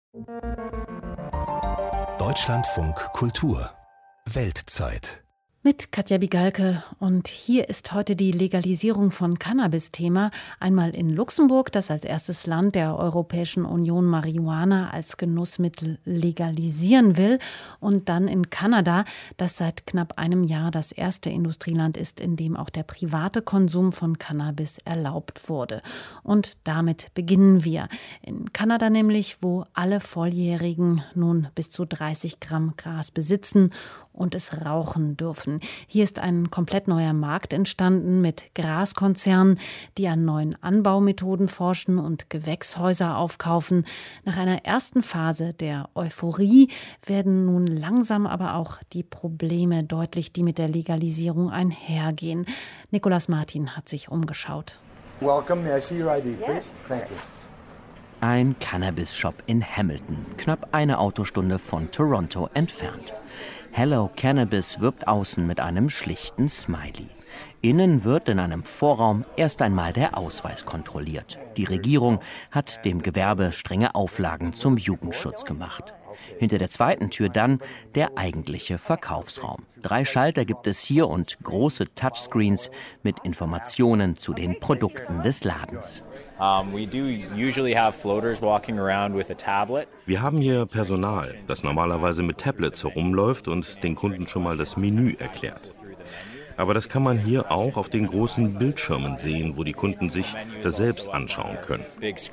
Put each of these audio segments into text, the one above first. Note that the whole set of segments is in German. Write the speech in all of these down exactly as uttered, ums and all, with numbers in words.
Deutschlandfunk Kultur Weltzeit mit Katja Bigalke, und hier ist heute die Legalisierung von Cannabis Thema. Einmal in Luxemburg, das als erstes Land der Europäischen Union Marihuana als Genussmittel legalisieren will, und dann in Kanada, das seit knapp einem Jahr das erste Industrieland ist, in dem auch der private Konsum von Cannabis erlaubt wurde. Und damit beginnen wir. In Kanada nämlich, wo alle Volljährigen nun bis zu dreißig Gramm Gras besitzen und es rauchen dürfen. Hier ist ein komplett neuer Markt entstanden mit Graskonzernen, die an neuen Anbaumethoden forschen und Gewächshäuser aufkaufen. Nach einer ersten Phase der Euphorie werden nun langsam aber auch die Probleme deutlich, die mit der Legalisierung einhergehen. Nicolas Martin hat sich umgeschaut. Welcome. May I see your I D, please? Thank you. Ein Cannabis-Shop in Hamilton, knapp eine Autostunde von Toronto entfernt. Hello Cannabis wirbt außen mit einem schlichten Smiley. Innen wird in einem Vorraum erst einmal der Ausweis kontrolliert. Die Regierung hat dem Gewerbe strenge Auflagen zum Jugendschutz gemacht. Hinter der zweiten Tür dann der eigentliche Verkaufsraum. Drei Schalter gibt es hier und große Touchscreens mit Informationen zu den Produkten des Ladens. Wir haben hier Personal, das normalerweise mit Tablets herumläuft und den Kunden schon mal das Menü erklärt. Aber das kann man hier auch auf den großen Bildschirmen sehen, wo die Kunden sich das selbst anschauen können.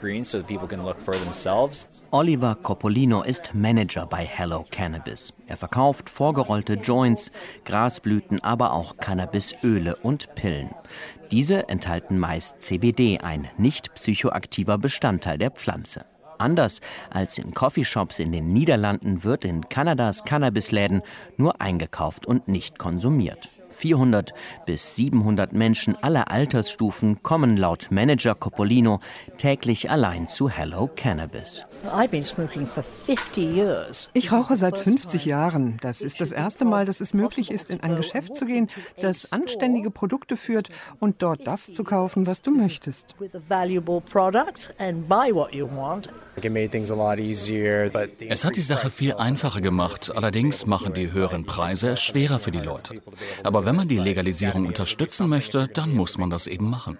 Oliver Coppolino ist Manager bei Hello Cannabis. Er verkauft vorgerollte Joints, Grasblüten, aber auch Cannabisöle und Pillen. Diese enthalten meist C B D, ein nicht psychoaktiver Bestandteil der Pflanze. Anders als in Coffeeshops in den Niederlanden wird in Kanadas Cannabisläden nur eingekauft und nicht konsumiert. vierhundert bis siebenhundert Menschen aller Altersstufen kommen laut Manager Coppolino täglich allein zu Hello Cannabis. Ich rauche seit fünfzig Jahren. Das ist das erste Mal, dass es möglich ist, in ein Geschäft zu gehen, das anständige Produkte führt und dort das zu kaufen, was du möchtest. Es hat die Sache viel einfacher gemacht. Allerdings machen die höheren Preise es schwerer für die Leute. Aber wenn man die Legalisierung unterstützen möchte, dann muss man das eben machen.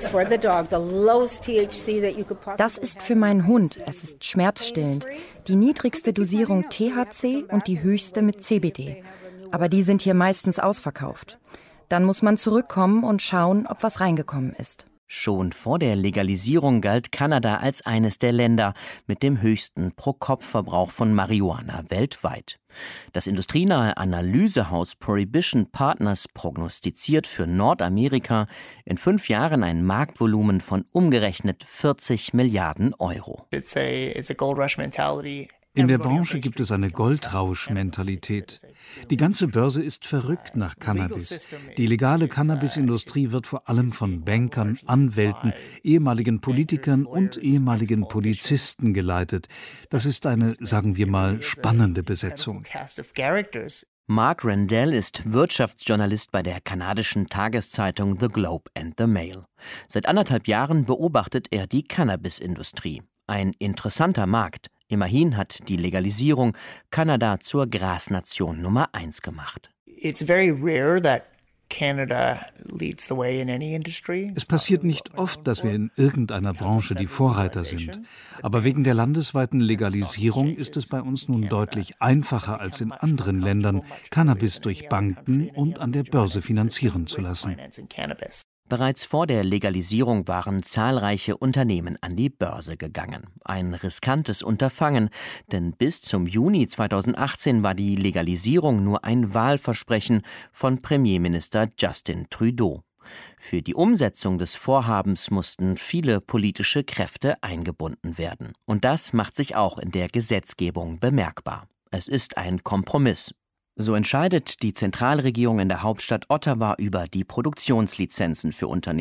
Das ist für meinen Hund. Es ist schmerzstillend. Die niedrigste Dosierung T H C und die höchste mit C B D. Aber die sind hier meistens ausverkauft. Dann muss man zurückkommen und schauen, ob was reingekommen ist. Schon vor der Legalisierung galt Kanada als eines der Länder mit dem höchsten Pro-Kopf-Verbrauch von Marihuana weltweit. Das industrienahe Analysehaus Prohibition Partners prognostiziert für Nordamerika in fünf Jahren ein Marktvolumen von umgerechnet vierzig Milliarden Euro. It's a, it's a gold rush mentality. In der Branche gibt es eine Goldrausch-Mentalität. Die ganze Börse ist verrückt nach Cannabis. Die legale Cannabisindustrie wird vor allem von Bankern, Anwälten, ehemaligen Politikern und ehemaligen Polizisten geleitet. Das ist eine, sagen wir mal, spannende Besetzung. Mark Rendell ist Wirtschaftsjournalist bei der kanadischen Tageszeitung The Globe and the Mail. Seit anderthalb Jahren beobachtet er die Cannabisindustrie. Ein interessanter Markt. Immerhin hat die Legalisierung Kanada zur Grasnation Nummer eins gemacht. It's very rare that Canada leads the way in any industry. Es passiert nicht oft, dass wir in irgendeiner Branche die Vorreiter sind. Aber wegen der landesweiten Legalisierung ist es bei uns nun deutlich einfacher als in anderen Ländern, Cannabis durch Banken und an der Börse finanzieren zu lassen. Bereits vor der Legalisierung waren zahlreiche Unternehmen an die Börse gegangen. Ein riskantes Unterfangen, denn bis zum Juni zweitausendachtzehn war die Legalisierung nur ein Wahlversprechen von Premierminister Justin Trudeau. Für die Umsetzung des Vorhabens mussten viele politische Kräfte eingebunden werden. Und das macht sich auch in der Gesetzgebung bemerkbar. Es ist ein Kompromiss. So entscheidet die Zentralregierung in der Hauptstadt Ottawa über die Produktionslizenzen für Unternehmen.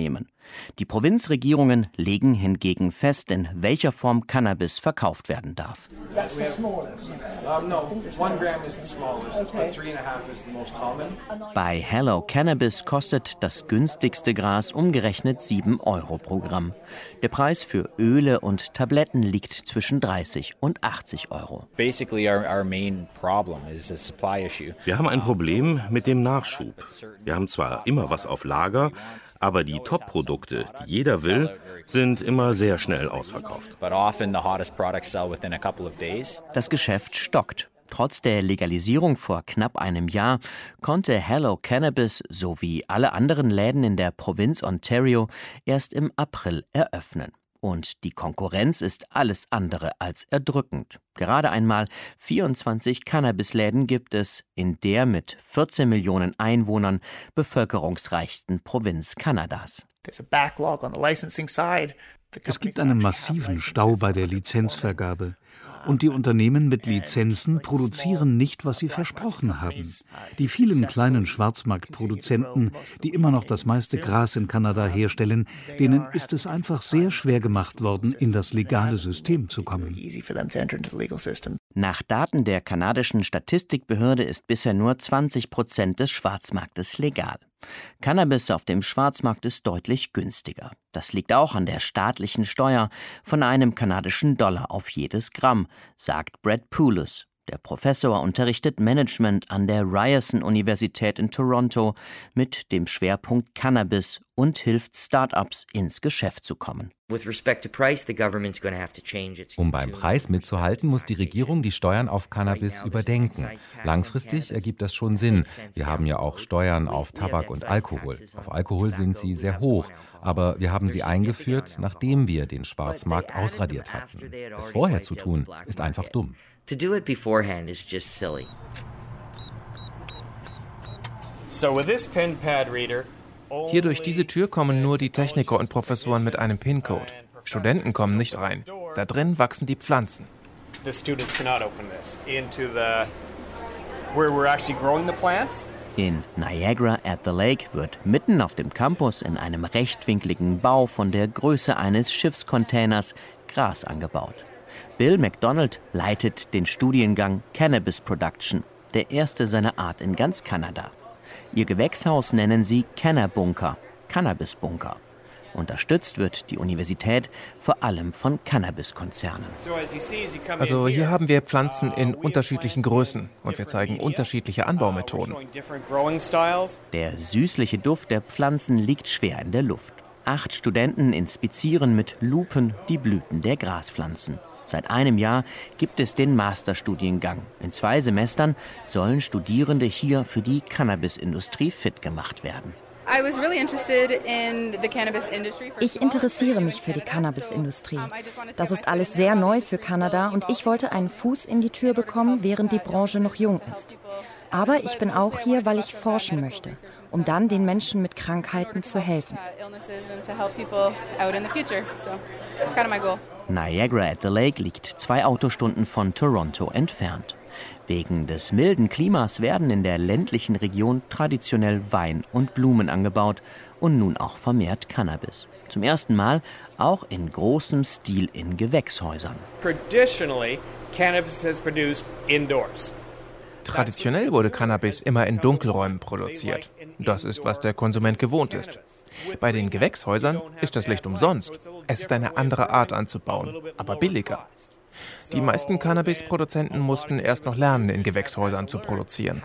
Die Provinzregierungen legen hingegen fest, in welcher Form Cannabis verkauft werden darf. Bei Hello Cannabis kostet das günstigste Gras umgerechnet sieben Euro pro Gramm. Der Preis für Öle und Tabletten liegt zwischen dreißig und achtzig Euro. Wir haben ein Problem mit dem Nachschub. Wir haben zwar immer was auf Lager, aber die Top-Produkte, die jeder will, sind immer sehr schnell ausverkauft. Das Geschäft stockt. Trotz der Legalisierung vor knapp einem Jahr konnte Hello Cannabis sowie alle anderen Läden in der Provinz Ontario erst im April eröffnen. Und die Konkurrenz ist alles andere als erdrückend. Gerade einmal vierundzwanzig Cannabisläden gibt es in der mit vierzehn Millionen Einwohnern bevölkerungsreichsten Provinz Kanadas. Es gibt einen massiven Stau bei der Lizenzvergabe. Und die Unternehmen mit Lizenzen produzieren nicht, was sie versprochen haben. Die vielen kleinen Schwarzmarktproduzenten, die immer noch das meiste Gras in Kanada herstellen, denen ist es einfach sehr schwer gemacht worden, in das legale System zu kommen. Nach Daten der kanadischen Statistikbehörde ist bisher nur zwanzig Prozent des Schwarzmarktes legal. Cannabis auf dem Schwarzmarkt ist deutlich günstiger. Das liegt auch an der staatlichen Steuer von einem kanadischen Dollar auf jedes Gramm, sagt Brad Poulos. Der Professor unterrichtet Management an der Ryerson-Universität in Toronto mit dem Schwerpunkt Cannabis und hilft Start-ups ins Geschäft zu kommen. Um beim Preis mitzuhalten, muss die Regierung die Steuern auf Cannabis überdenken. Langfristig ergibt das schon Sinn. Wir haben ja auch Steuern auf Tabak und Alkohol. Auf Alkohol sind sie sehr hoch, aber wir haben sie eingeführt, nachdem wir den Schwarzmarkt ausradiert hatten. Es vorher zu tun, ist einfach dumm. To do it beforehand is just silly. So with this pen pad reader, hier durch diese Tür kommen nur die Techniker und Professoren mit einem PIN-Code. Studenten kommen nicht rein. Da drin wachsen die Pflanzen. The students cannot open this into the where we're actually growing the plants. In Niagara at the Lake wird mitten auf dem Campus in einem rechtwinkligen Bau von der Größe eines Schiffscontainers Gras angebaut. Bill McDonald leitet den Studiengang Cannabis Production, der erste seiner Art in ganz Kanada. Ihr Gewächshaus nennen sie Cannabunker, Cannabisbunker. Unterstützt wird die Universität vor allem von Cannabiskonzernen. Also hier haben wir Pflanzen in unterschiedlichen Größen und wir zeigen unterschiedliche Anbaumethoden. Der süßliche Duft der Pflanzen liegt schwer in der Luft. Acht Studenten inspizieren mit Lupen die Blüten der Graspflanzen. Seit einem Jahr gibt es den Masterstudiengang. In zwei Semestern sollen Studierende hier für die Cannabisindustrie fit gemacht werden. Ich interessiere mich für die Cannabisindustrie. Das ist alles sehr neu für Kanada und ich wollte einen Fuß in die Tür bekommen, während die Branche noch jung ist. Aber ich bin auch hier, weil ich forschen möchte, um dann den Menschen mit Krankheiten zu helfen. Niagara at the Lake liegt zwei Autostunden von Toronto entfernt. Wegen des milden Klimas werden in der ländlichen Region traditionell Wein und Blumen angebaut und nun auch vermehrt Cannabis. Zum ersten Mal auch in großem Stil in Gewächshäusern. Traditionally, cannabis is produced indoors. Traditionell wurde Cannabis immer in Dunkelräumen produziert. Das ist, was der Konsument gewohnt ist. Bei den Gewächshäusern ist das Licht umsonst. Es ist eine andere Art anzubauen, aber billiger. Die meisten Cannabis-Produzenten mussten erst noch lernen, in Gewächshäusern zu produzieren.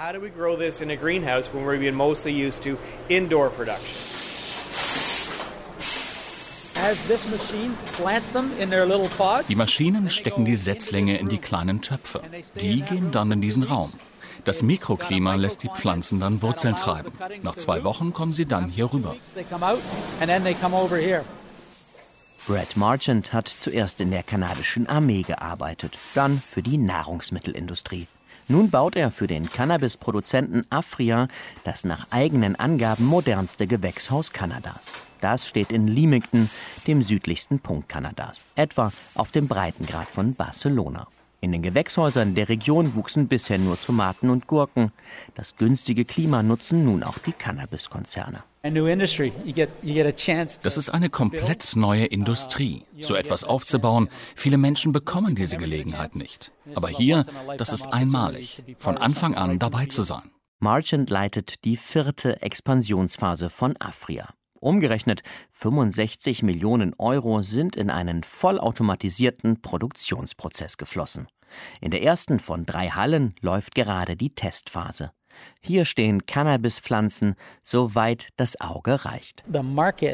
Die Maschinen stecken die Setzlinge in die kleinen Töpfe. Die gehen dann in diesen Raum. Das Mikroklima lässt die Pflanzen dann Wurzeln treiben. Nach zwei Wochen kommen sie dann hier rüber. Brad Marchant hat zuerst in der kanadischen Armee gearbeitet, dann für die Nahrungsmittelindustrie. Nun baut er für den Cannabisproduzenten Aphria das nach eigenen Angaben modernste Gewächshaus Kanadas. Das steht in Leamington, dem südlichsten Punkt Kanadas, etwa auf dem Breitengrad von Barcelona. In den Gewächshäusern der Region wuchsen bisher nur Tomaten und Gurken. Das günstige Klima nutzen nun auch die Cannabiskonzerne. Das ist eine komplett neue Industrie. So etwas aufzubauen, viele Menschen bekommen diese Gelegenheit nicht. Aber hier, das ist einmalig, von Anfang an dabei zu sein. Marchant leitet die vierte Expansionsphase von Afria. Umgerechnet fünfundsechzig Millionen Euro sind in einen vollautomatisierten Produktionsprozess geflossen. In der ersten von drei Hallen läuft gerade die Testphase. Hier stehen Cannabispflanzen, soweit das Auge reicht. Der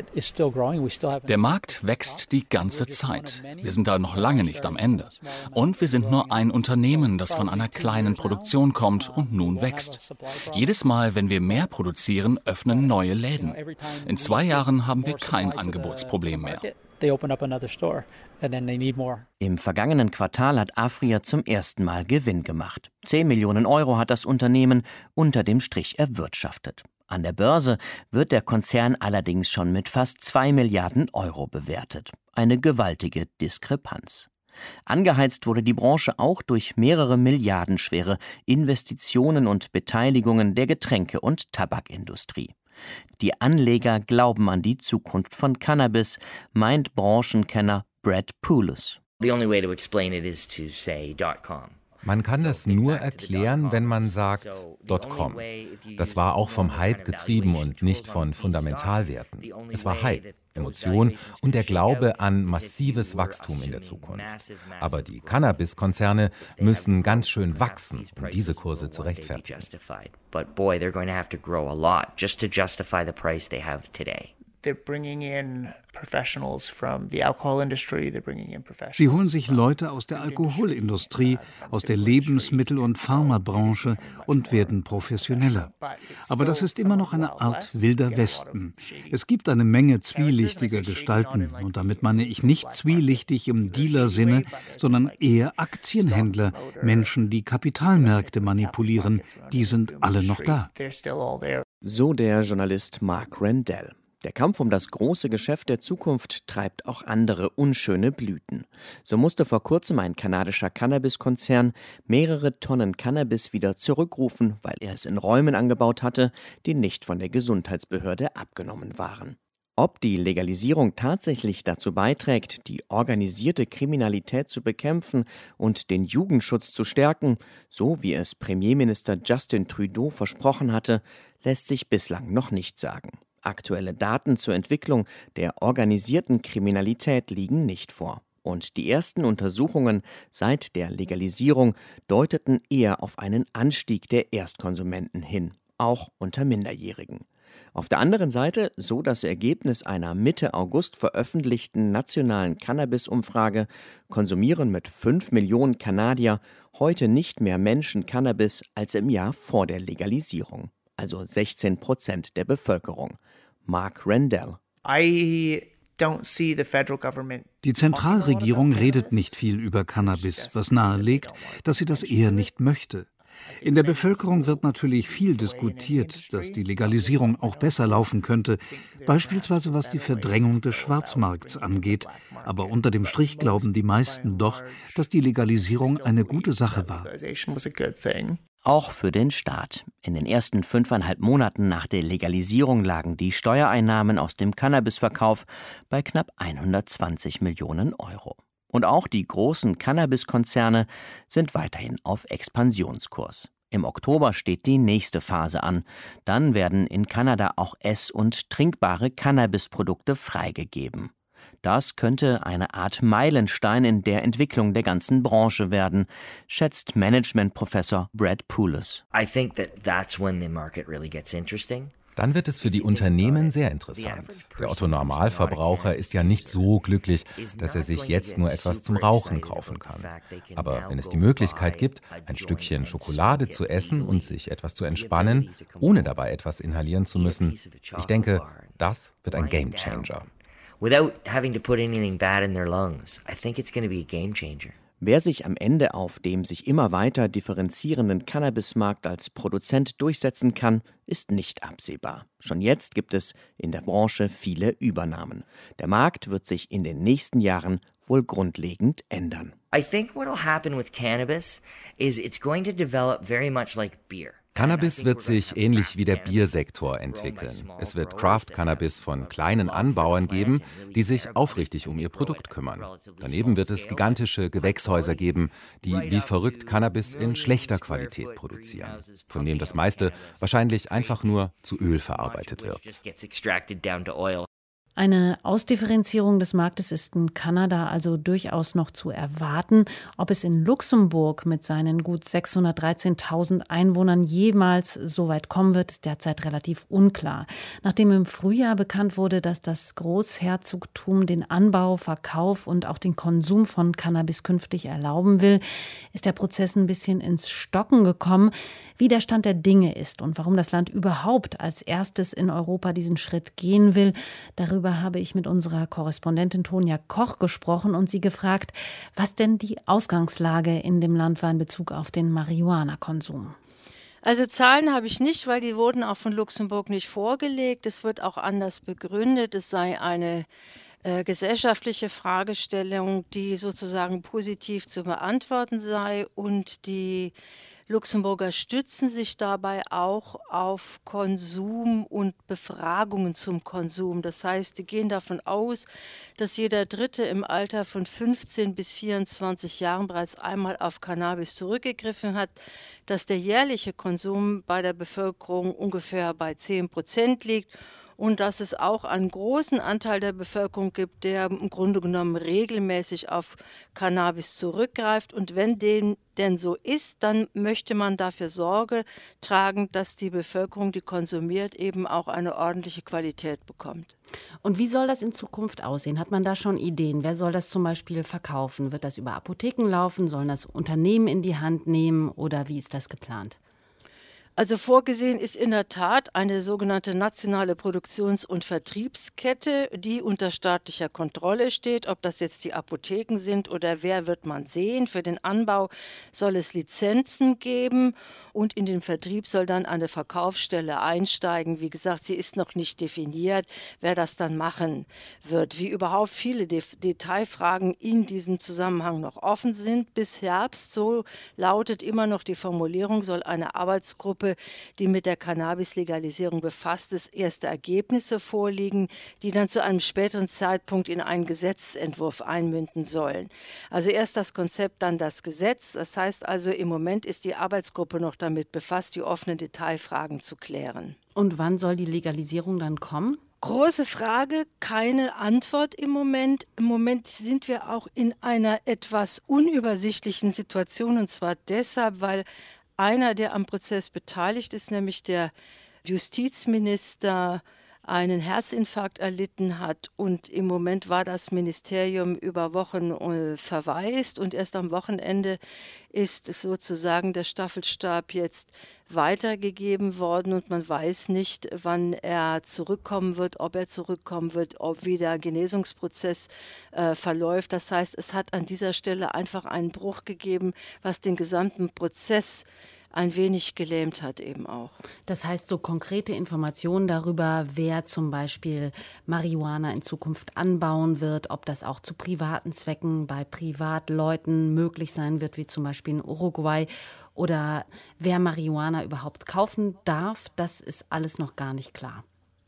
Markt wächst die ganze Zeit. Wir sind da noch lange nicht am Ende. Und wir sind nur ein Unternehmen, das von einer kleinen Produktion kommt und nun wächst. Jedes Mal, wenn wir mehr produzieren, öffnen neue Läden. In zwei Jahren haben wir kein Angebotsproblem mehr. Im vergangenen Quartal hat Afria zum ersten Mal Gewinn gemacht. zehn Millionen Euro hat das Unternehmen unter dem Strich erwirtschaftet. An der Börse wird der Konzern allerdings schon mit fast zwei Milliarden Euro bewertet. Eine gewaltige Diskrepanz. Angeheizt wurde die Branche auch durch mehrere milliardenschwere Investitionen und Beteiligungen der Getränke- und Tabakindustrie. Die Anleger glauben an die Zukunft von Cannabis, meint Branchenkenner Brad Poulos. Man kann das nur erklären, wenn man sagt .com. Das war auch vom Hype getrieben und nicht von Fundamentalwerten. Es war Hype, Emotion und der Glaube an massives Wachstum in der Zukunft. Aber die Cannabis-Konzerne müssen ganz schön wachsen, um diese Kurse zu rechtfertigen. Sie holen sich Leute aus der Alkoholindustrie, aus der Lebensmittel- und Pharmabranche und werden professioneller. Aber das ist immer noch eine Art wilder Westen. Es gibt eine Menge zwielichtiger Gestalten. Und damit meine ich nicht zwielichtig im Dealer-Sinne, sondern eher Aktienhändler, Menschen, die Kapitalmärkte manipulieren. Die sind alle noch da. So der Journalist Mark Rendell. Der Kampf um das große Geschäft der Zukunft treibt auch andere unschöne Blüten. So musste vor kurzem ein kanadischer Cannabiskonzern mehrere Tonnen Cannabis wieder zurückrufen, weil er es in Räumen angebaut hatte, die nicht von der Gesundheitsbehörde abgenommen waren. Ob die Legalisierung tatsächlich dazu beiträgt, die organisierte Kriminalität zu bekämpfen und den Jugendschutz zu stärken, so wie es Premierminister Justin Trudeau versprochen hatte, lässt sich bislang noch nicht sagen. Aktuelle Daten zur Entwicklung der organisierten Kriminalität liegen nicht vor. Und die ersten Untersuchungen seit der Legalisierung deuteten eher auf einen Anstieg der Erstkonsumenten hin, auch unter Minderjährigen. Auf der anderen Seite, so das Ergebnis einer Mitte August veröffentlichten nationalen Cannabis-Umfrage, konsumieren mit fünf Millionen Kanadier heute nicht mehr Menschen Cannabis als im Jahr vor der Legalisierung. Also sechzehn Prozent der Bevölkerung. Mark Rendell. Die Zentralregierung redet nicht viel über Cannabis, was nahelegt, dass sie das eher nicht möchte. In der Bevölkerung wird natürlich viel diskutiert, dass die Legalisierung auch besser laufen könnte, beispielsweise was die Verdrängung des Schwarzmarkts angeht. Aber unter dem Strich glauben die meisten doch, dass die Legalisierung eine gute Sache war. Auch für den Staat. In den ersten fünfeinhalb Monaten nach der Legalisierung lagen die Steuereinnahmen aus dem Cannabisverkauf bei knapp hundertzwanzig Millionen Euro. Und auch die großen Cannabiskonzerne sind weiterhin auf Expansionskurs. Im Oktober steht die nächste Phase an. Dann werden in Kanada auch ess- und trinkbare Cannabisprodukte freigegeben. Das könnte eine Art Meilenstein in der Entwicklung der ganzen Branche werden, schätzt Managementprofessor Brad Poulos. I think that that's when the market really gets interesting. Dann wird es für die Unternehmen sehr interessant. Der Otto-Normalverbraucher ist ja nicht so glücklich, dass er sich jetzt nur etwas zum Rauchen kaufen kann. Aber wenn es die Möglichkeit gibt, ein Stückchen Schokolade zu essen und sich etwas zu entspannen, ohne dabei etwas inhalieren zu müssen, ich denke, das wird ein Gamechanger. Without having to put anything bad in their lungs. I think it's going to be a game changer. Wer sich am Ende auf dem sich immer weiter differenzierenden Cannabismarkt als Produzent durchsetzen kann, ist nicht absehbar. Schon jetzt gibt es in der Branche viele Übernahmen. Der Markt wird sich in den nächsten Jahren wohl grundlegend ändern. I think what will happen with cannabis is it's going to develop very much like beer. Cannabis wird sich ähnlich wie der Biersektor entwickeln. Es wird Craft-Cannabis von kleinen Anbauern geben, die sich aufrichtig um ihr Produkt kümmern. Daneben wird es gigantische Gewächshäuser geben, die wie verrückt Cannabis in schlechter Qualität produzieren, von dem das meiste wahrscheinlich einfach nur zu Öl verarbeitet wird. Eine Ausdifferenzierung des Marktes ist in Kanada also durchaus noch zu erwarten. Ob es in Luxemburg mit seinen gut sechshundertdreizehntausend Einwohnern jemals so weit kommen wird, ist derzeit relativ unklar. Nachdem im Frühjahr bekannt wurde, dass das Großherzogtum den Anbau, Verkauf und auch den Konsum von Cannabis künftig erlauben will, ist der Prozess ein bisschen ins Stocken gekommen. Wie der Stand der Dinge ist und warum das Land überhaupt als erstes in Europa diesen Schritt gehen will, darüber habe ich mit unserer Korrespondentin Tonja Koch gesprochen und sie gefragt, was denn die Ausgangslage in dem Land war in Bezug auf den Marihuana-Konsum. Also Zahlen habe ich nicht, weil die wurden auch von Luxemburg nicht vorgelegt. Es wird auch anders begründet. Es sei eine äh, gesellschaftliche Fragestellung, die sozusagen positiv zu beantworten sei, und die Luxemburger stützen sich dabei auch auf Konsum und Befragungen zum Konsum. Das heißt, sie gehen davon aus, dass jeder Dritte im Alter von fünfzehn bis vierundzwanzig Jahren bereits einmal auf Cannabis zurückgegriffen hat, dass der jährliche Konsum bei der Bevölkerung ungefähr bei zehn Prozent liegt. Und dass es auch einen großen Anteil der Bevölkerung gibt, der im Grunde genommen regelmäßig auf Cannabis zurückgreift. Und wenn dem denn so ist, dann möchte man dafür Sorge tragen, dass die Bevölkerung, die konsumiert, eben auch eine ordentliche Qualität bekommt. Und wie soll das in Zukunft aussehen? Hat man da schon Ideen? Wer soll das zum Beispiel verkaufen? Wird das über Apotheken laufen? Sollen das Unternehmen in die Hand nehmen? Oder wie ist das geplant? Also vorgesehen ist in der Tat eine sogenannte nationale Produktions- und Vertriebskette, die unter staatlicher Kontrolle steht. Ob das jetzt die Apotheken sind oder wer, wird man sehen. Für den Anbau soll es Lizenzen geben und in den Vertrieb soll dann eine Verkaufsstelle einsteigen. Wie gesagt, sie ist noch nicht definiert, wer das dann machen wird. Wie überhaupt viele De- Detailfragen in diesem Zusammenhang noch offen sind. Bis Herbst, so lautet immer noch die Formulierung, soll eine Arbeitsgruppe, die mit der Cannabis-Legalisierung befasst ist, erste Ergebnisse vorliegen, die dann zu einem späteren Zeitpunkt in einen Gesetzentwurf einmünden sollen. Also erst das Konzept, dann das Gesetz. Das heißt also, im Moment ist die Arbeitsgruppe noch damit befasst, die offenen Detailfragen zu klären. Und wann soll die Legalisierung dann kommen? Große Frage, keine Antwort im Moment. Im Moment sind wir auch in einer etwas unübersichtlichen Situation, und zwar deshalb, weil einer, der am Prozess beteiligt ist, nämlich der Justizminister, einen Herzinfarkt erlitten hat, und im Moment war das Ministerium über Wochen äh, verwaist, und erst am Wochenende ist sozusagen der Staffelstab jetzt weitergegeben worden, und man weiß nicht, wann er zurückkommen wird, ob er zurückkommen wird, ob wie der Genesungsprozess äh, verläuft. Das heißt, es hat an dieser Stelle einfach einen Bruch gegeben, was den gesamten Prozess ein wenig gelähmt hat eben auch. Das heißt, so konkrete Informationen darüber, wer zum Beispiel Marihuana in Zukunft anbauen wird, ob das auch zu privaten Zwecken bei Privatleuten möglich sein wird, wie zum Beispiel in Uruguay, oder wer Marihuana überhaupt kaufen darf, das ist alles noch gar nicht klar.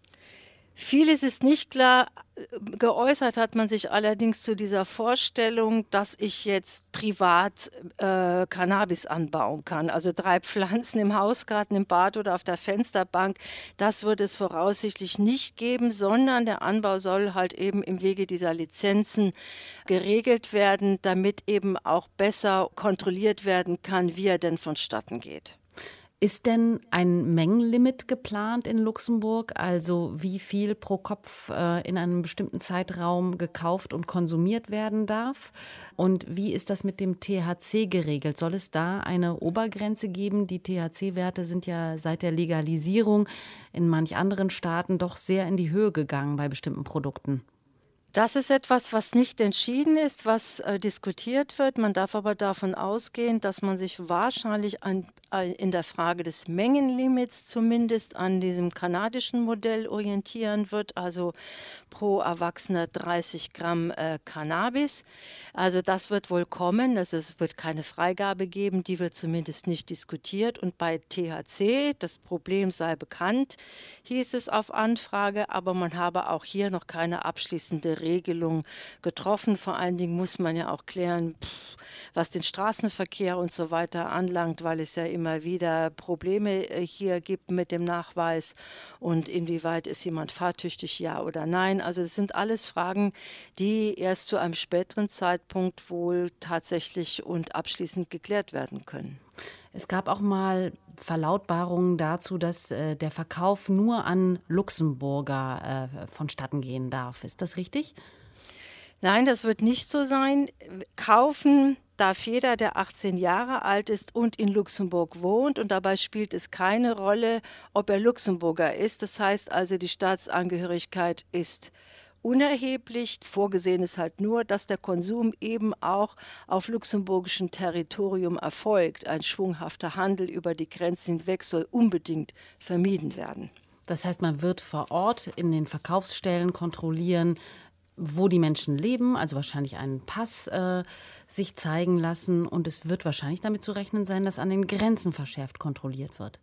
Vieles ist nicht klar. Geäußert hat man sich allerdings zu dieser Vorstellung, dass ich jetzt privat äh, Cannabis anbauen kann. Also drei Pflanzen im Hausgarten, im Bad oder auf der Fensterbank. Das wird es voraussichtlich nicht geben, sondern der Anbau soll halt eben im Wege dieser Lizenzen geregelt werden, damit eben auch besser kontrolliert werden kann, wie er denn vonstatten geht. Ist denn ein Mengenlimit geplant in Luxemburg? Also wie viel pro Kopf äh, in einem bestimmten Zeitraum gekauft und konsumiert werden darf? Und wie ist das mit dem T H C geregelt? Soll es da eine Obergrenze geben? Die T H C-Werte sind ja seit der Legalisierung in manch anderen Staaten doch sehr in die Höhe gegangen bei bestimmten Produkten. Das ist etwas, was nicht entschieden ist, was äh, diskutiert wird. Man darf aber davon ausgehen, dass man sich wahrscheinlich an, äh, in der Frage des Mengenlimits zumindest an diesem kanadischen Modell orientieren wird, also pro Erwachsener dreißig Gramm äh, Cannabis. Also das wird wohl kommen, also es wird keine Freigabe geben, die wird zumindest nicht diskutiert. Und bei T H C, das Problem sei bekannt, hieß es auf Anfrage, aber man habe auch hier noch keine abschließende Regelung getroffen. Vor allen Dingen muss man ja auch klären, pff, was den Straßenverkehr und so weiter anlangt, weil es ja immer wieder Probleme äh, hier gibt mit dem Nachweis und inwieweit ist jemand fahrtüchtig, ja oder nein. Also das sind alles Fragen, die erst zu einem späteren Zeitpunkt wohl tatsächlich und abschließend geklärt werden können. Es gab auch mal Verlautbarungen dazu, dass äh, der Verkauf nur an Luxemburger äh, vonstatten gehen darf. Ist das richtig? Nein, das wird nicht so sein. Kaufen darf jeder, der achtzehn Jahre alt ist und in Luxemburg wohnt. Und dabei spielt es keine Rolle, ob er Luxemburger ist. Das heißt also, die Staatsangehörigkeit ist unerheblich. Vorgesehen ist halt nur, dass der Konsum eben auch auf luxemburgischem Territorium erfolgt. Ein schwunghafter Handel über die Grenzen hinweg soll unbedingt vermieden werden. Das heißt, man wird vor Ort in den Verkaufsstellen kontrollieren, wo die Menschen leben, also wahrscheinlich einen Pass äh, sich zeigen lassen. Und es wird wahrscheinlich damit zu rechnen sein, dass an den Grenzen verschärft kontrollilt wird.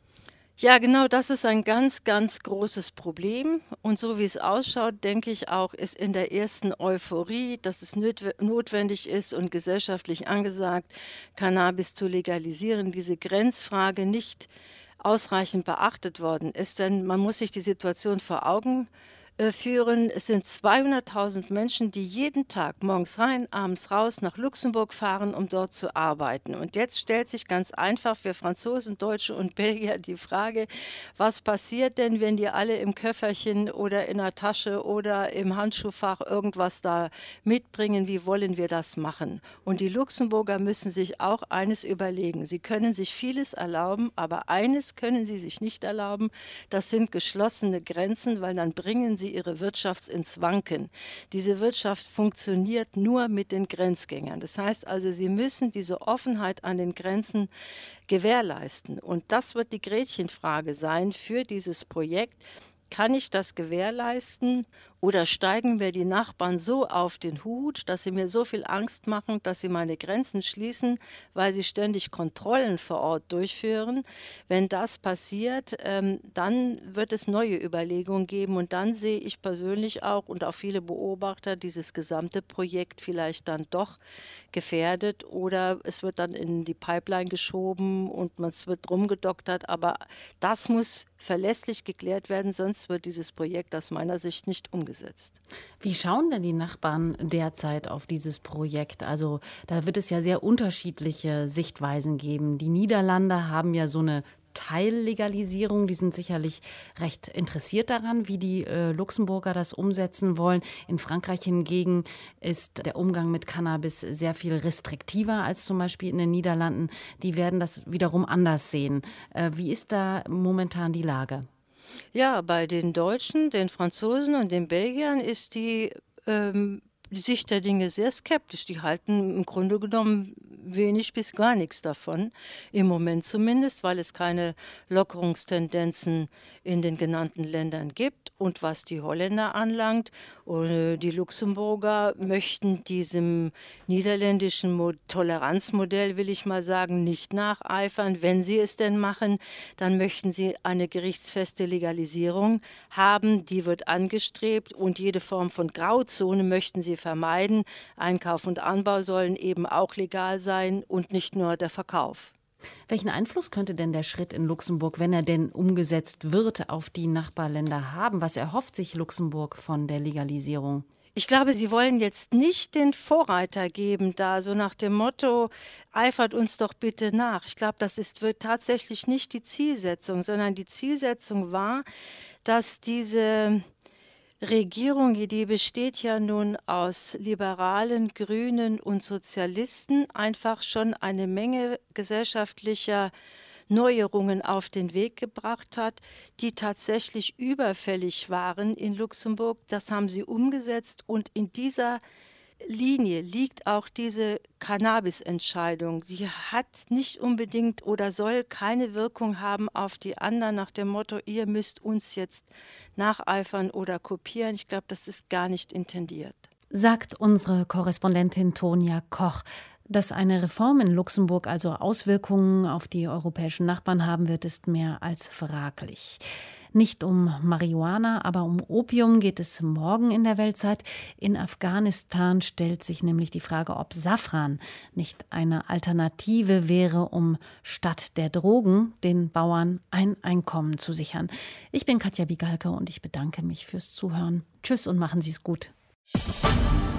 Ja, genau, das ist ein ganz, ganz großes Problem. Und so wie es ausschaut, denke ich auch, ist in der ersten Euphorie, dass es notwendig ist und gesellschaftlich angesagt, Cannabis zu legalisieren, diese Grenzfrage nicht ausreichend beachtet worden ist. Denn man muss sich die Situation vor Augen führen. Es sind zweihunderttausend Menschen, die jeden Tag morgens rein, abends raus nach Luxemburg fahren, um dort zu arbeiten. Und jetzt stellt sich ganz einfach für Franzosen, Deutsche und Belgier die Frage, was passiert denn, wenn die alle im Köfferchen oder in der Tasche oder im Handschuhfach irgendwas da mitbringen? Wie wollen wir das machen? Und die Luxemburger müssen sich auch eines überlegen. Sie können sich vieles erlauben, aber eines können sie sich nicht erlauben. Das sind geschlossene Grenzen, weil dann bringen sie ihre Wirtschaft ins Wanken. Diese Wirtschaft funktioniert nur mit den Grenzgängern. Das heißt also, sie müssen diese Offenheit an den Grenzen gewährleisten. Und das wird die Gretchenfrage sein für dieses Projekt. Kann ich das gewährleisten oder steigen mir die Nachbarn so auf den Hut, dass sie mir so viel Angst machen, dass sie meine Grenzen schließen, weil sie ständig Kontrollen vor Ort durchführen? Wenn das passiert, ähm, dann wird es neue Überlegungen geben und dann sehe ich persönlich auch und auch viele Beobachter dieses gesamte Projekt vielleicht dann doch gefährdet oder es wird dann in die Pipeline geschoben und es wird rumgedoktert, aber das muss verlässlich geklärt werden, sonst wird dieses Projekt aus meiner Sicht nicht umgesetzt. Wie schauen denn die Nachbarn derzeit auf dieses Projekt? Also da wird es ja sehr unterschiedliche Sichtweisen geben. Die Niederlande haben ja so eine Teillegalisierung, die sind sicherlich recht interessiert daran, wie die äh, Luxemburger das umsetzen wollen. In Frankreich hingegen ist der Umgang mit Cannabis sehr viel restriktiver als zum Beispiel in den Niederlanden. Die werden das wiederum anders sehen. Äh, wie ist da momentan die Lage? Ja, bei den Deutschen, den Franzosen und den Belgiern ist die ähm, die Sicht der Dinge sehr skeptisch. Die halten im Grunde genommen wenig bis gar nichts davon, im Moment zumindest, weil es keine Lockerungstendenzen in den genannten Ländern gibt. Und was die Holländer anlangt, die Luxemburger möchten diesem niederländischen Toleranzmodell, will ich mal sagen, nicht nacheifern. Wenn sie es denn machen, dann möchten sie eine gerichtsfeste Legalisierung haben. Die wird angestrebt und jede Form von Grauzone möchten sie vermeiden. Einkauf und Anbau sollen eben auch legal sein und nicht nur der Verkauf. Welchen Einfluss könnte denn der Schritt in Luxemburg, wenn er denn umgesetzt wird, auf die Nachbarländer haben? Was erhofft sich Luxemburg von der Legalisierung? Ich glaube, sie wollen jetzt nicht den Vorreiter geben, da so nach dem Motto, eifert uns doch bitte nach. Ich glaube, das ist wird tatsächlich nicht die Zielsetzung, sondern die Zielsetzung war, dass diese Regierung, die besteht ja nun aus Liberalen, Grünen und Sozialisten, einfach schon eine Menge gesellschaftlicher Neuerungen auf den Weg gebracht hat, die tatsächlich überfällig waren in Luxemburg. Das haben sie umgesetzt und in dieser Linie liegt auch diese Cannabis-Entscheidung. Die hat nicht unbedingt oder soll keine Wirkung haben auf die anderen nach dem Motto, ihr müsst uns jetzt nacheifern oder kopieren. Ich glaube, das ist gar nicht intendiert. Sagt unsere Korrespondentin Tonja Koch. Dass eine Reform in Luxemburg also Auswirkungen auf die europäischen Nachbarn haben wird, ist mehr als fraglich. Nicht um Marihuana, aber um Opium geht es morgen in der Weltzeit. In Afghanistan stellt sich nämlich die Frage, ob Safran nicht eine Alternative wäre, um statt der Drogen den Bauern ein Einkommen zu sichern. Ich bin Katja Bigalke und ich bedanke mich fürs Zuhören. Tschüss und machen Sie es gut.